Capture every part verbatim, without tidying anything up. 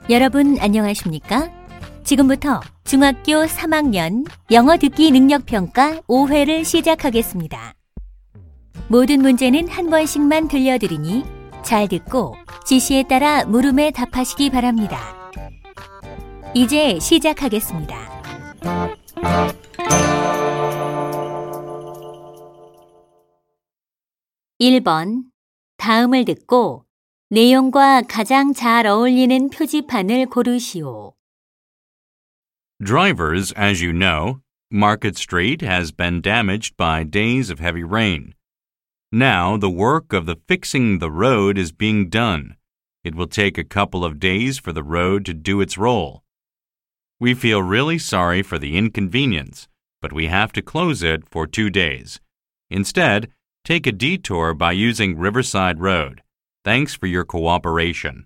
여러분 안녕하십니까? 지금부터 중학교 삼 학년 영어 듣기 능력평가 오 회를 시작하겠습니다. 모든 문제는 한 번씩만 들려드리니 잘 듣고 지시에 따라 물음에 답하시기 바랍니다. 이제 시작하겠습니다. 일 번. 다음을 듣고 내용과 가장 잘 어울리는 표지판을 고르시오. Drivers, as you know, Market Street has been damaged by days of heavy rain. Now the work of the fixing the road is being done. It will take a couple of days for the road to do its role. We feel really sorry for the inconvenience, but we have to close it for two days. Instead, take a detour by using Riverside Road. Thanks for your cooperation.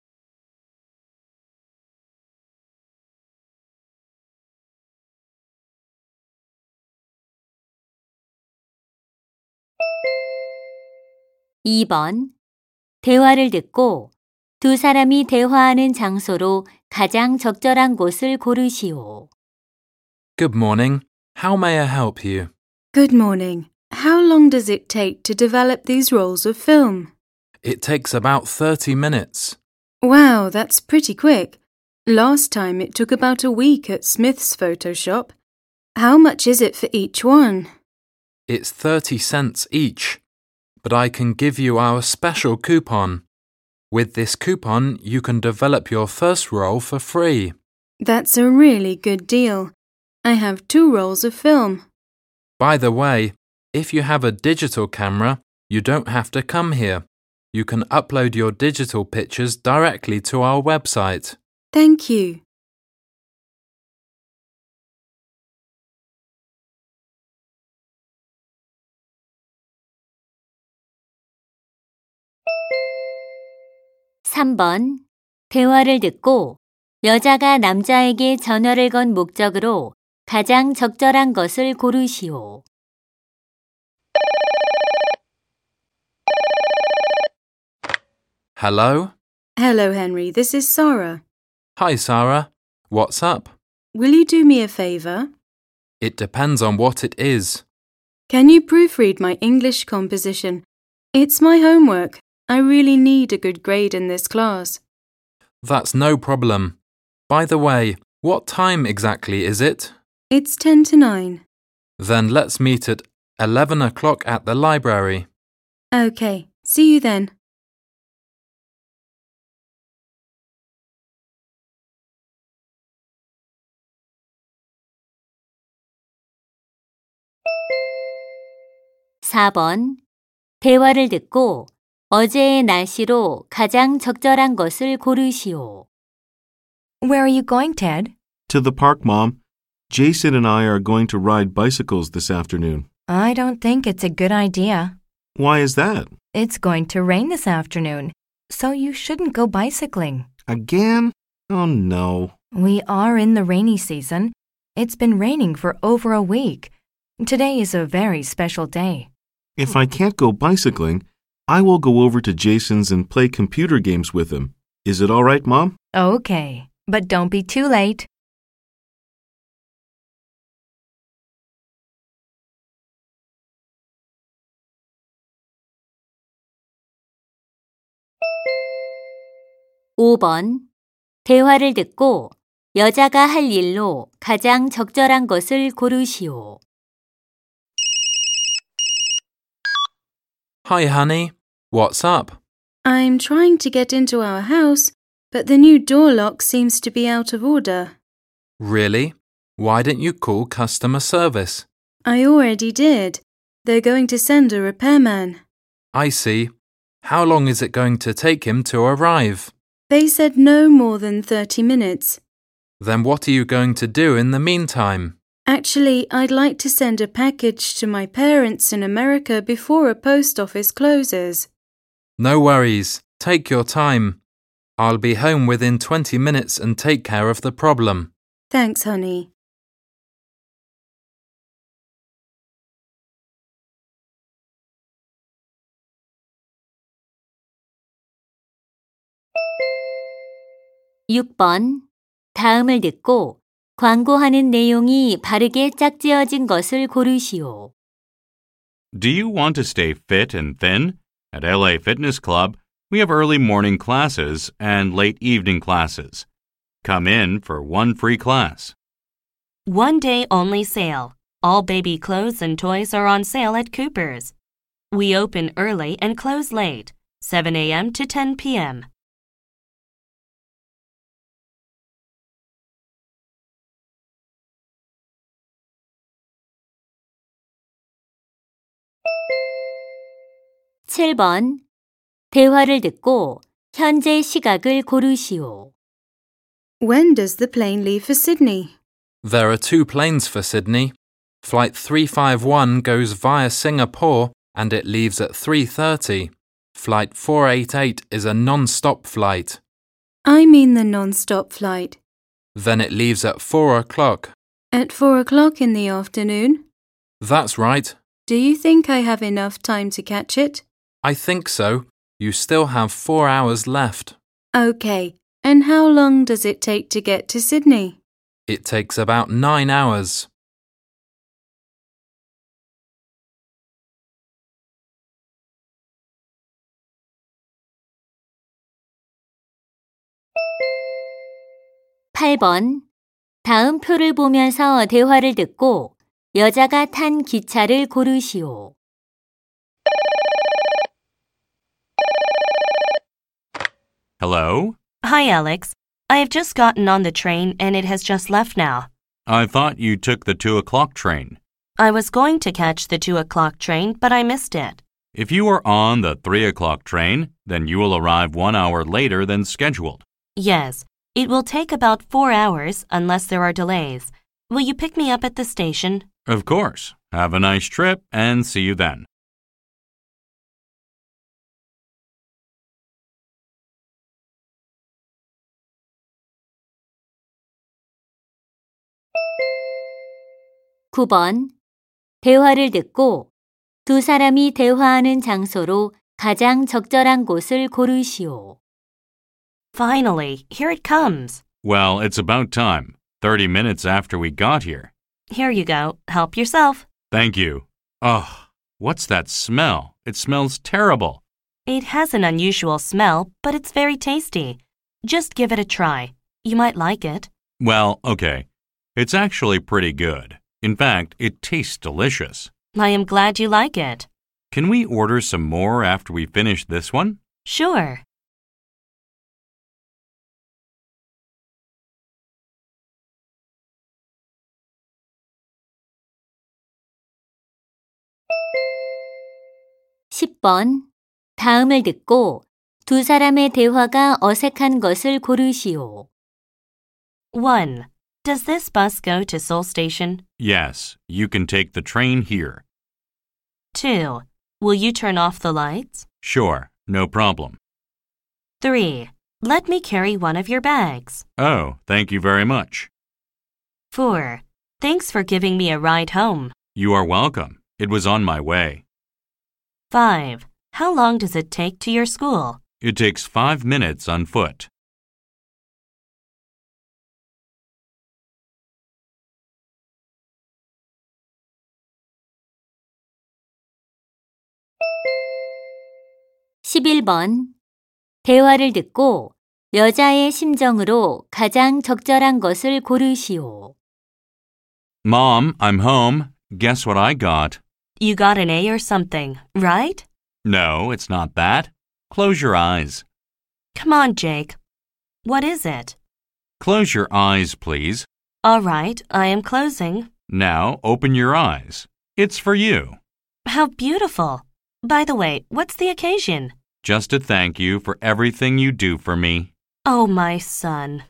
이 번. 대화를 듣고 두 사람이 대화하는 장소로 가장 적절한 곳을 고르시오. Good morning. How may I help you? Good morning. How long does it take to develop these rolls of film? It takes about thirty minutes. Wow, that's pretty quick. Last time it took about a week at Smith's Photoshop. How much is it for each one? It's thirty cents each, but I can give you our special coupon. With this coupon, you can develop your first roll for free. That's a really good deal. I have two rolls of film. By the way, if you have a digital camera, you don't have to come here. You can upload your digital pictures directly to our website. Thank you. 삼 번. 대화를 듣고 여자가 남자에게 전화를 건 목적으로 가장 적절한 것을 고르시오. Hello? Hello, Henry. This is Sarah. Hi, Sarah. What's up? Will you do me a favour? It depends on what it is. Can you proofread my English composition? It's my homework. I really need a good grade in this class. That's no problem. By the way, what time exactly is it? It's ten to nine. Then let's meet at eleven o'clock at the library. Okay, see you then. 사 번. 대화를 듣고 어제의 날씨로 가장 적절한 것을 고르시오. Where are you going, Ted? To the park, Mom. Jason and I are going to ride bicycles this afternoon. I don't think it's a good idea. Why is that? It's going to rain this afternoon, so you shouldn't go bicycling. Again? Oh, no. We are in the rainy season. It's been raining for over a week. Today is a very special day. If I can't go bicycling, I will go over to Jason's and play computer games with him. Is it all right, Mom? Okay, but don't be too late. 오 번. 대화를 듣고 여자가 할 일로 가장 적절한 것을 고르시오. Hi, honey. What's up? I'm trying to get into our house, but the new door lock seems to be out of order. Really? Why didn't you call customer service? I already did. They're going to send a repairman. I see. How long is it going to take him to arrive? They said no more than thirty minutes. Then what are you going to do in the meantime? Actually, I'd like to send a package to my parents in America before a post office closes. No worries. Take your time. I'll be home within twenty minutes and take care of the problem. Thanks, honey. 육 번. 다음을 듣고 광고하는 내용이 바르게 짝지어진 것을 고르시오. Do you want to stay fit and thin? At L A Fitness Club, we have early morning classes and late evening classes. Come in for one free class. One day only sale. All baby clothes and toys are on sale at Cooper's. We open early and close late, seven a.m. to ten p.m. 칠 번. 대화를 듣고 현재 시각을 고르시오. When does the plane leave for Sydney? There are two planes for Sydney. Flight three five one goes via Singapore and it leaves at three thirty. Flight four eighty-eight is a non-stop flight. I mean the non-stop flight. Then it leaves at four o'clock. At four o'clock in the afternoon? That's right. Do you think I have enough time to catch it? I think so. You still have four hours left. Okay. And how long does it take to get to Sydney? It takes about nine hours. 팔 번. 다음 표를 보면서 대화를 듣고 여자가 탄 기차를 고르시오. Hello? Hi, Alex. I have just gotten on the train and it has just left now. I thought you took the two o'clock train. I was going to catch the two o'clock train, but I missed it. If you are on the three o'clock train, then you will arrive one hour later than scheduled. Yes, it will take about four hours unless there are delays. Will you pick me up at the station? Of course. Have a nice trip and see you then. 구 번. 대화를 듣고 두 사람이 대화하는 장소로 가장 적절한 곳을 고르시오. Finally, here it comes. Well, it's about time. Thirty minutes after we got here. Here you go. Help yourself. Thank you. Ugh, what's that smell? It smells terrible. It has an unusual smell, but it's very tasty. Just give it a try. You might like it. Well, okay. It's actually pretty good. In fact, it tastes delicious. I am glad you like it. Can we order some more after we finish this one? Sure. 십 번. 다음을 듣고 두 사람의 대화가 어색한 것을 고르시오. one. Does this bus go to Seoul Station? Yes, you can take the train here. two. Will you turn off the lights? Sure, no problem. three. Let me carry one of your bags. Oh, thank you very much. four. Thanks for giving me a ride home. You are welcome. It was on my way. five. How long does it take to your school? It takes five minutes on foot. 십일 번. 대화를 듣고 여자의 심정으로 가장 적절한 것을 고르시오. Mom, I'm home. Guess what I got? You got an A or something, right? No, it's not that. Close your eyes. Come on, Jake. What is it? Close your eyes, please. All right, I am closing. Now open your eyes. It's for you. How beautiful. By the way, what's the occasion? Just to thank you for everything you do for me. Oh, my son.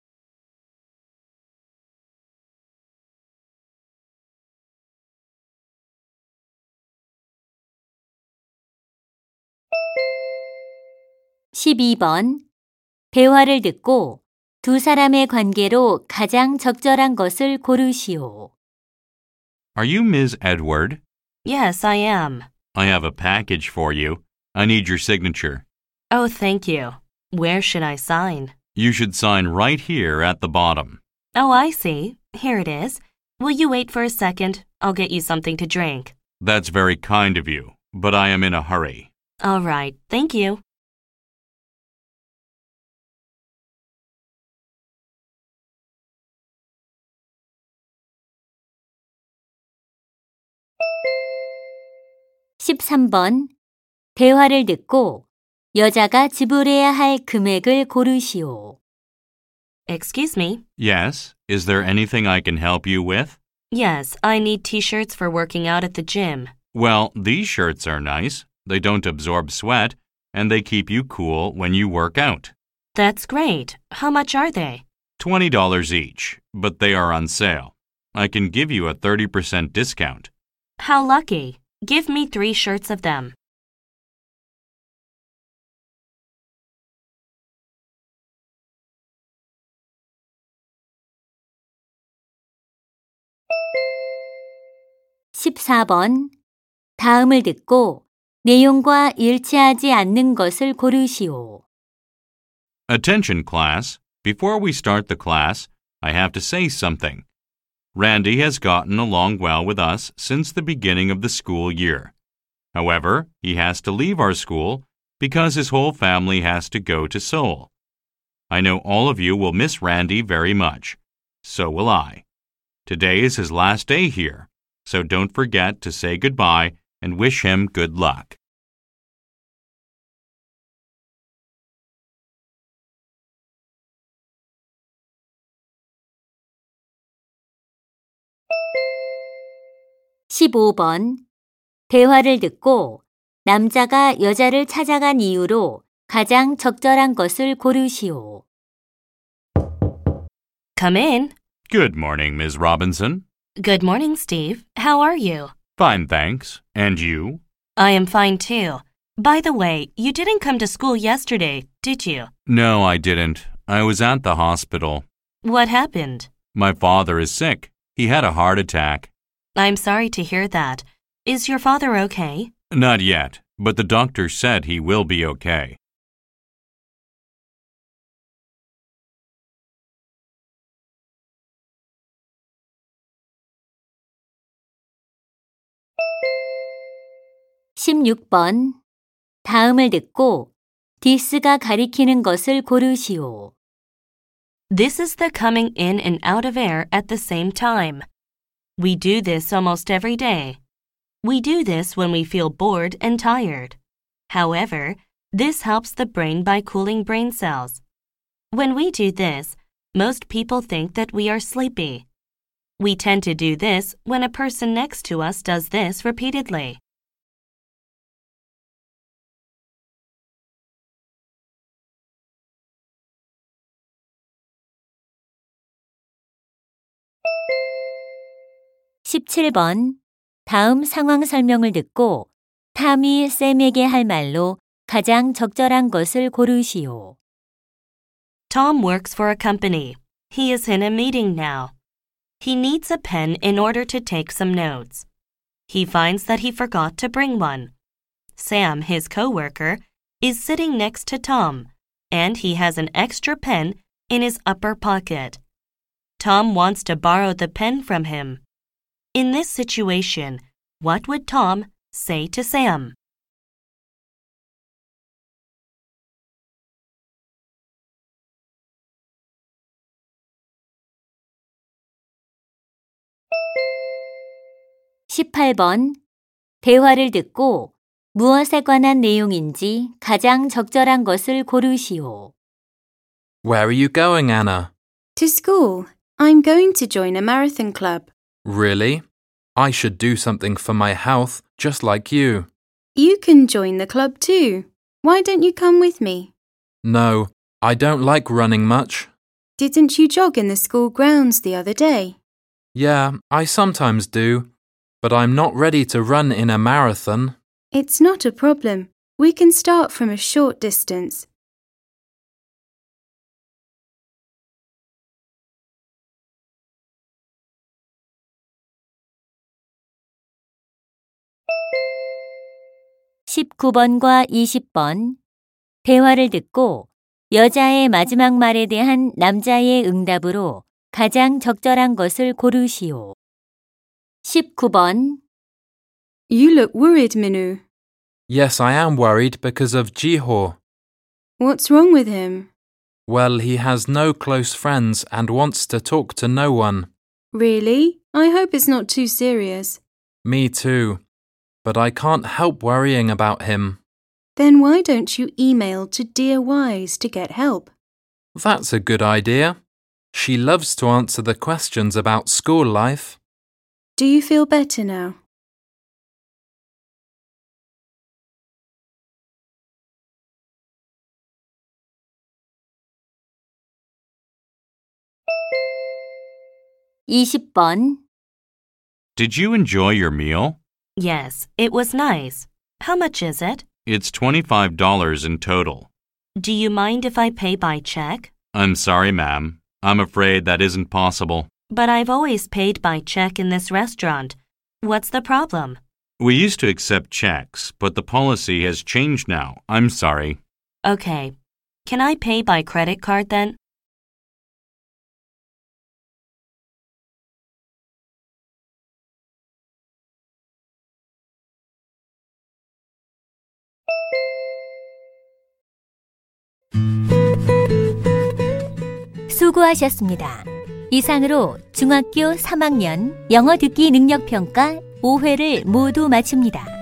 십이 번. 대화를 듣고 두 사람의 관계로 가장 적절한 것을 고르시오. Are you Miss Edward? Yes, I am. I have a package for you. I need your signature. Oh, thank you. Where should I sign? You should sign right here at the bottom. Oh, I see. Here it is. Will you wait for a second? I'll get you something to drink. That's very kind of you, but I am in a hurry. All right, thank you. 십삼 번. 대화를 듣고 여자가 지불해야 할 금액을 고르시오. Excuse me. Yes, is there anything I can help you with? Yes, I need t-shirts for working out at the gym. Well, these shirts are nice. They don't absorb sweat, and they keep you cool when you work out. That's great. How much are they? twenty dollars each, but they are on sale. I can give you a thirty percent discount. How lucky. Give me three shirts of them. 십사 번. 다음을 듣고 내용과 일치하지 않는 것을 고르시오. Attention, class. Before we start the class, I have to say something. Randy has gotten along well with us since the beginning of the school year. However, he has to leave our school because his whole family has to go to Seoul. I know all of you will miss Randy very much. So will I. Today is his last day here, so don't forget to say goodbye and wish him good luck. 십오 번. 대화를 듣고 남자가 여자를 찾아간 이유로 가장 적절한 것을 고르시오. Come in. Good morning, Miz Robinson. Good morning, Steve. How are you? Fine, thanks. And you? I am fine too. By the way, you didn't come to school yesterday, did you? No, I didn't. I was at the hospital. What happened? My father is sick. He had a heart attack. I'm sorry to hear that. Is your father okay? Not yet, but the doctor said he will be okay. 십육 번. 다음을 듣고 this가 가리키는 것을 고르시오. This is the coming in and out of air at the same time. We do this almost every day. We do this when we feel bored and tired. However, this helps the brain by cooling brain cells. When we do this, most people think that we are sleepy. We tend to do this when a person next to us does this repeatedly. 십칠 번. 다음 상황 설명을 듣고 탐이 쌤에게 할 말로 가장 적절한 것을 고르시오. Tom works for a company. He is in a meeting now. He needs a pen in order to take some notes. He finds that he forgot to bring one. Sam, his coworker, is sitting next to Tom, and he has an extra pen in his upper pocket. Tom wants to borrow the pen from him. In this situation, what would Tom say to Sam? 십팔 번. 대화를 듣고 무엇에 관한 내용인지 가장 적절한 것을 고르시오. Where are you going, Anna? To school. I'm going to join a marathon club. Really? I should do something for my health, just like you. You can join the club too. Why don't you come with me? No, I don't like running much. Didn't you jog in the school grounds the other day? Yeah, I sometimes do, but I'm not ready to run in a marathon. It's not a problem. We can start from a short distance. 십구 번과 이십 번. 대화를 듣고 여자의 마지막 말에 대한 남자의 응답으로 가장 적절한 것을 고르시오. 십구 번. You look worried, Minu. Yes, I am worried because of Jihor. What's wrong with him? Well, he has no close friends and wants to talk to no one. Really? I hope it's not too serious. Me too. But I can't help worrying about him. Then why don't you email to Dear Wise to get help? That's a good idea. She loves to answer the questions about school life. Do you feel better now? 이십 번. Did you enjoy your meal? Yes, it was nice. How much is it? It's twenty-five dollars in total. Do you mind if I pay by check? I'm sorry, ma'am. I'm afraid that isn't possible. But I've always paid by check in this restaurant. What's the problem? We used to accept checks, but the policy has changed now. I'm sorry. Okay. Can I pay by credit card then? 수고하셨습니다. 이상으로 중학교 삼 학년 영어 듣기 능력 평가 오 회를 모두 마칩니다.